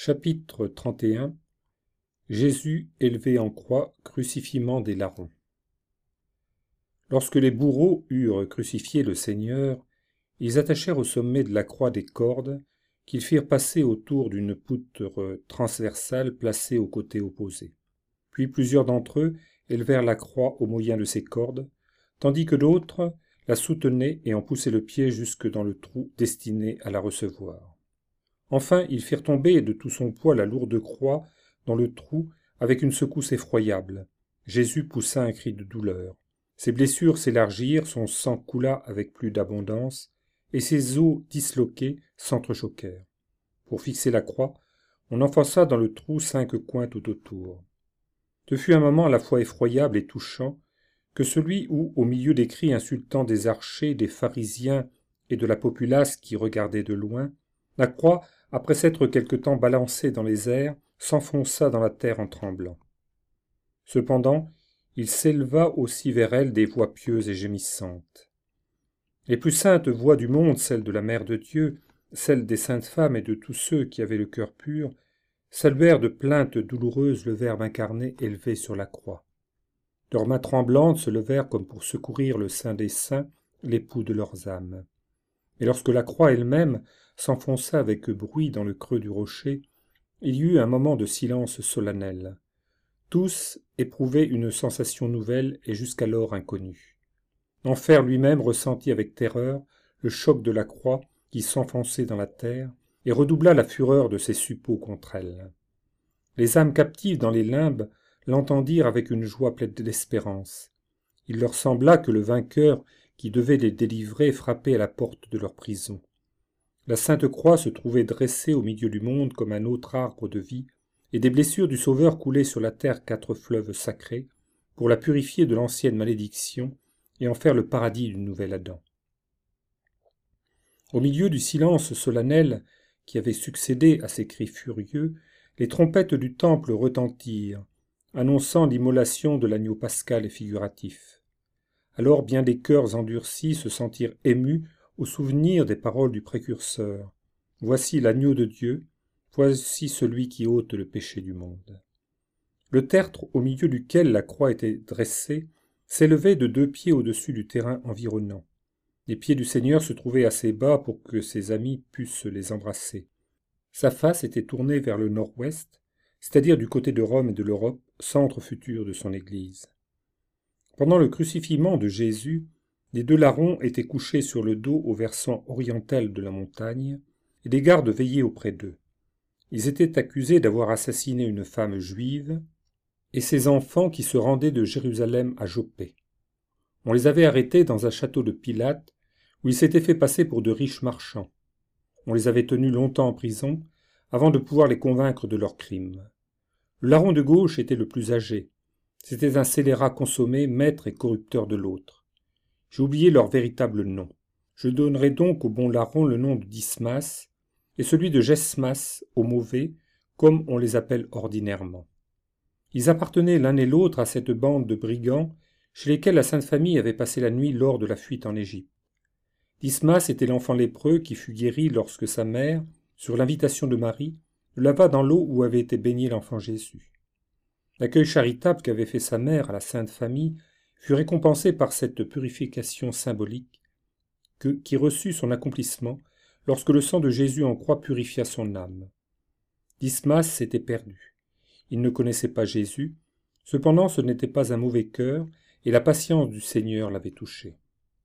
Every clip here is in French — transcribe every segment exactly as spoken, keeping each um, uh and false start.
Chapitre trente et un Jésus élevé en croix, crucifiement des larrons. Lorsque les bourreaux eurent crucifié le Seigneur, ils attachèrent au sommet de la croix des cordes qu'ils firent passer autour d'une poutre transversale placée au côté opposé. Puis plusieurs d'entre eux élevèrent la croix au moyen de ces cordes, tandis que d'autres la soutenaient et en poussaient le pied jusque dans le trou destiné à la recevoir. Enfin, ils firent tomber de tout son poids la lourde croix dans le trou avec une secousse effroyable. Jésus poussa un cri de douleur. Ses blessures s'élargirent, son sang coula avec plus d'abondance, et ses os disloqués s'entrechoquèrent. Pour fixer la croix, on enfonça dans le trou cinq coins tout autour. Ce fut un moment à la fois effroyable et touchant que celui où, au milieu des cris insultants des archers, des pharisiens et de la populace qui regardait de loin, la croix, après s'être quelque temps balancée dans les airs, s'enfonça dans la terre en tremblant. Cependant, il s'éleva aussi vers elle des voix pieuses et gémissantes. Les plus saintes voix du monde, celles de la Mère de Dieu, celles des saintes femmes et de tous ceux qui avaient le cœur pur, saluèrent de plaintes douloureuses le Verbe incarné élevé sur la croix. Leurs mains tremblantes se levèrent comme pour secourir le Saint des Saints, l'époux de leurs âmes. Et lorsque la croix elle-même s'enfonça avec bruit dans le creux du rocher, il y eut un moment de silence solennel. Tous éprouvaient une sensation nouvelle et jusqu'alors inconnue. L'enfer lui-même ressentit avec terreur le choc de la croix qui s'enfonçait dans la terre et redoubla la fureur de ses suppôts contre elle. Les âmes captives dans les limbes l'entendirent avec une joie pleine d'espérance. Il leur sembla que le vainqueur qui devait les délivrer frappait à la porte de leur prison. La Sainte Croix se trouvait dressée au milieu du monde comme un autre arbre de vie, et des blessures du Sauveur coulaient sur la terre quatre fleuves sacrés, pour la purifier de l'ancienne malédiction et en faire le paradis du nouvel Adam. Au milieu du silence solennel qui avait succédé à ces cris furieux, les trompettes du temple retentirent, annonçant l'immolation de l'agneau pascal et figuratif. Alors bien des cœurs endurcis se sentirent émus au souvenir des paroles du précurseur. « Voici l'agneau de Dieu, voici celui qui ôte le péché du monde. » Le tertre au milieu duquel la croix était dressée s'élevait de deux pieds au-dessus du terrain environnant. Les pieds du Seigneur se trouvaient assez bas pour que ses amis pussent les embrasser. Sa face était tournée vers le nord-ouest, c'est-à-dire du côté de Rome et de l'Europe, centre futur de son Église. Pendant le crucifixion de Jésus, les deux larrons étaient couchés sur le dos au versant oriental de la montagne, et des gardes veillaient auprès d'eux. Ils étaient accusés d'avoir assassiné une femme juive et ses enfants qui se rendaient de Jérusalem à Jopé. On les avait arrêtés dans un château de Pilate, où ils s'étaient fait passer pour de riches marchands. On les avait tenus longtemps en prison, avant de pouvoir les convaincre de leurs crimes. Le larron de gauche était le plus âgé. C'était un scélérat consommé, maître et corrupteur de l'autre. J'ai oublié leur véritable nom. Je donnerai donc au bon larron le nom de Dismas, et celui de Gesmas au mauvais, comme on les appelle ordinairement. Ils appartenaient l'un et l'autre à cette bande de brigands chez lesquels la Sainte Famille avait passé la nuit lors de la fuite en Égypte. Dismas était l'enfant lépreux qui fut guéri lorsque sa mère, sur l'invitation de Marie, le lava dans l'eau où avait été baigné l'enfant Jésus. L'accueil charitable qu'avait fait sa mère à la Sainte Famille fut récompensé par cette purification symbolique que, qui reçut son accomplissement lorsque le sang de Jésus en croix purifia son âme. Dismas s'était perdu. Il ne connaissait pas Jésus, cependant ce n'était pas un mauvais cœur, et la patience du Seigneur l'avait touché.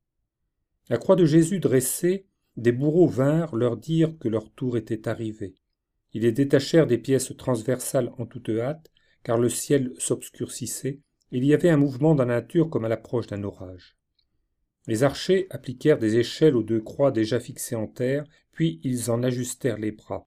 La croix de Jésus dressée, des bourreaux vinrent leur dire que leur tour était arrivé. Ils les détachèrent des pièces transversales en toute hâte, car le ciel s'obscurcissait, et il y avait un mouvement dans la nature comme à l'approche d'un orage. Les archers appliquèrent des échelles aux deux croix déjà fixées en terre, puis ils en ajustèrent les bras.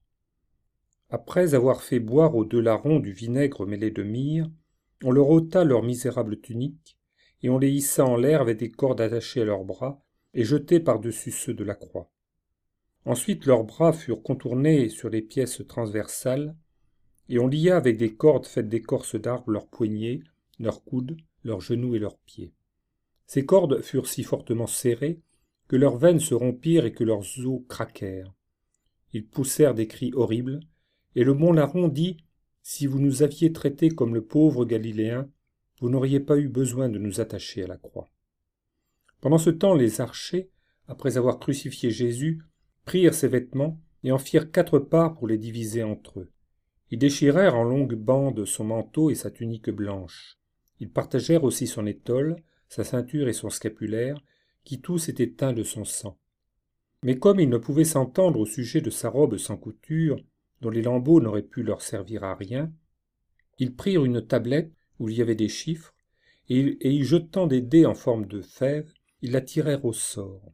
Après avoir fait boire aux deux larrons du vinaigre mêlé de myrrhe, on leur ôta leurs misérables tuniques, et on les hissa en l'air avec des cordes attachées à leurs bras et jetées par-dessus ceux de la croix. Ensuite leurs bras furent contournés sur les pièces transversales, et on lia avec des cordes faites d'écorce d'arbre leurs poignets, leurs coudes, leurs genoux et leurs pieds. Ces cordes furent si fortement serrées que leurs veines se rompirent et que leurs os craquèrent. Ils poussèrent des cris horribles, Et le bon larron dit « Si vous nous aviez traités comme le pauvre Galiléen, vous n'auriez pas eu besoin de nous attacher à la croix. » Pendant ce temps, les archers, après avoir crucifié Jésus, prirent ses vêtements et en firent quatre parts pour les diviser entre eux. Ils déchirèrent en longues bandes son manteau et sa tunique blanche. Ils partagèrent aussi son étole, sa ceinture et son scapulaire, qui tous étaient teints de son sang. Mais comme ils ne pouvaient s'entendre au sujet de sa robe sans couture, dont les lambeaux n'auraient pu leur servir à rien, ils prirent une tablette où il y avait des chiffres, et, et y jetant des dés en forme de fèves, ils la tirèrent au sort.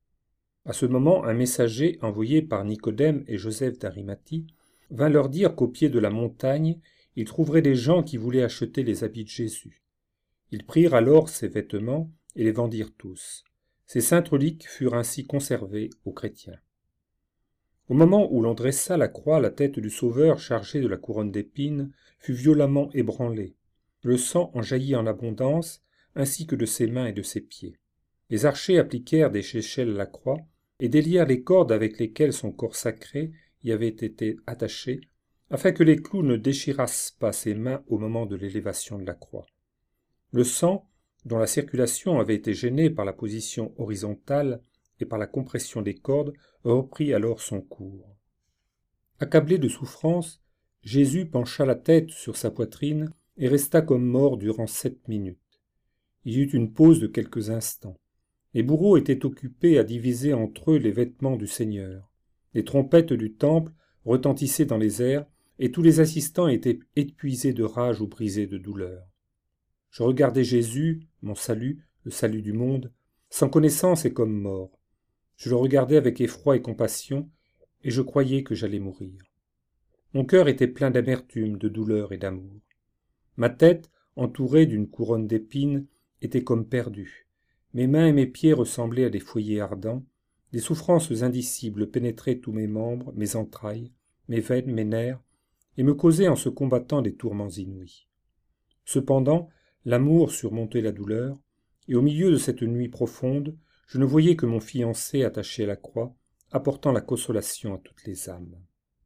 À ce moment, un messager envoyé par Nicodème et Joseph d'Arimathie vint leur dire qu'au pied de la montagne, ils trouveraient des gens qui voulaient acheter les habits de Jésus. Ils prirent alors ses vêtements et les vendirent tous. Ces saintes reliques furent ainsi conservées aux chrétiens. Au moment où l'on dressa la croix, la tête du Sauveur chargée de la couronne d'épines fut violemment ébranlée. Le sang en jaillit en abondance, ainsi que de ses mains et de ses pieds. Les archers appliquèrent des échelles à la croix et délièrent les cordes avec lesquelles son corps sacré y avait été attaché, afin que les clous ne déchirassent pas ses mains au moment de l'élévation de la croix. Le sang, dont la circulation avait été gênée par la position horizontale et par la compression des cordes, reprit alors son cours. Accablé de souffrance, Jésus pencha la tête sur sa poitrine et resta comme mort durant sept minutes. Il y eut une pause de quelques instants. Les bourreaux étaient occupés à diviser entre eux les vêtements du Seigneur. Les trompettes du temple retentissaient dans les airs, et tous les assistants étaient épuisés de rage ou brisés de douleur. Je regardais Jésus, mon salut, le salut du monde, sans connaissance et comme mort. Je le regardais avec effroi et compassion, et je croyais que j'allais mourir. Mon cœur était plein d'amertume, de douleur et d'amour. Ma tête, entourée d'une couronne d'épines, était comme perdue. Mes mains et mes pieds ressemblaient à des foyers ardents. Des souffrances indicibles pénétraient tous mes membres, mes entrailles, mes veines, mes nerfs, et me causaient en se combattant des tourments inouïs. Cependant, l'amour surmontait la douleur, et au milieu de cette nuit profonde, je ne voyais que mon fiancé attaché à la croix, apportant la consolation à toutes les âmes.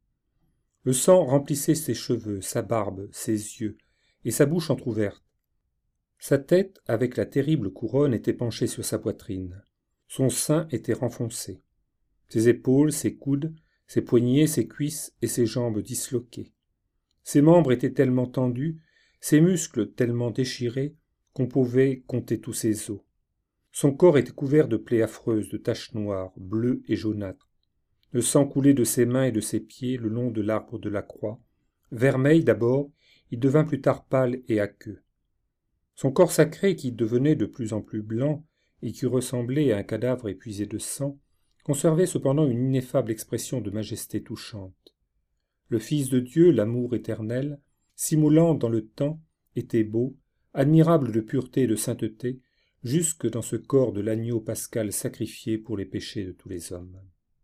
Le sang remplissait ses cheveux, sa barbe, ses yeux, et sa bouche entr'ouverte. Sa tête, avec la terrible couronne, était penchée sur sa poitrine. Son sein était renfoncé. Ses épaules, ses coudes, ses poignets, ses cuisses et ses jambes disloquées. Ses membres étaient tellement tendus, ses muscles tellement déchirés, qu'on pouvait compter tous ses os. Son corps était couvert de plaies affreuses, de taches noires, bleues et jaunâtres. Le sang coulait de ses mains et de ses pieds le long de l'arbre de la croix. Vermeil d'abord, il devint plus tard pâle et aqueux. Son corps sacré, qui devenait de plus en plus blanc et qui ressemblait à un cadavre épuisé de sang, conservait cependant une ineffable expression de majesté touchante. Le Fils de Dieu, l'amour éternel, simulant dans le temps, était beau, admirable de pureté et de sainteté, jusque dans ce corps de l'agneau pascal sacrifié pour les péchés de tous les hommes.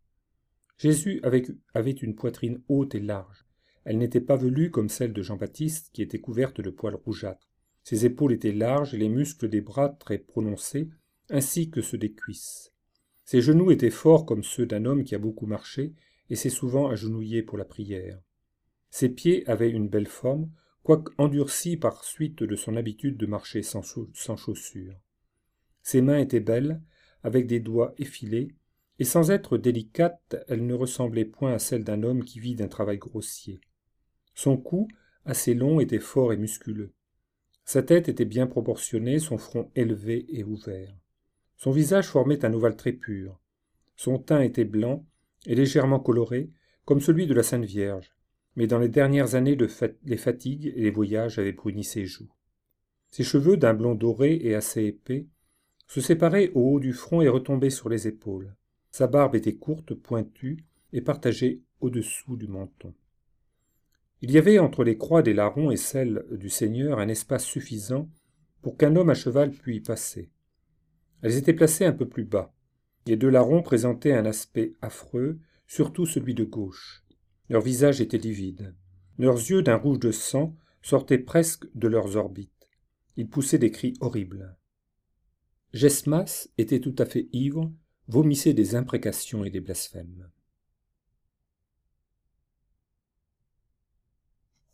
Jésus avait, avait une poitrine haute et large. Elle n'était pas velue comme celle de Jean-Baptiste, qui était couverte de poils rougeâtres. Ses épaules étaient larges et les muscles des bras très prononcés, ainsi que ceux des cuisses. Ses genoux étaient forts comme ceux d'un homme qui a beaucoup marché et s'est souvent agenouillé pour la prière. Ses pieds avaient une belle forme, quoique endurcis par suite de son habitude de marcher sans, sans chaussures. Ses mains étaient belles, avec des doigts effilés, et sans être délicates, elles ne ressemblaient point à celles d'un homme qui vit d'un travail grossier. Son cou, assez long, était fort et musculeux. Sa tête était bien proportionnée, son front élevé et ouvert. Son visage formait un ovale très pur. Son teint était blanc et légèrement coloré, comme celui de la Sainte Vierge, mais dans les dernières années de fat- les fatigues et les voyages avaient bruni ses joues. Ses cheveux, d'un blond doré et assez épais, se séparaient au haut du front et retombaient sur les épaules. Sa barbe était courte, pointue et partagée au-dessous du menton. Il y avait entre les croix des larrons et celles du Seigneur un espace suffisant pour qu'un homme à cheval pût y passer. Elles étaient placées un peu plus bas. Les deux larrons présentaient un aspect affreux, surtout celui de gauche. Leur visage était livide. Leurs yeux, d'un rouge de sang, sortaient presque de leurs orbites. Ils poussaient des cris horribles. Gesmas était tout à fait ivre, vomissait des imprécations et des blasphèmes.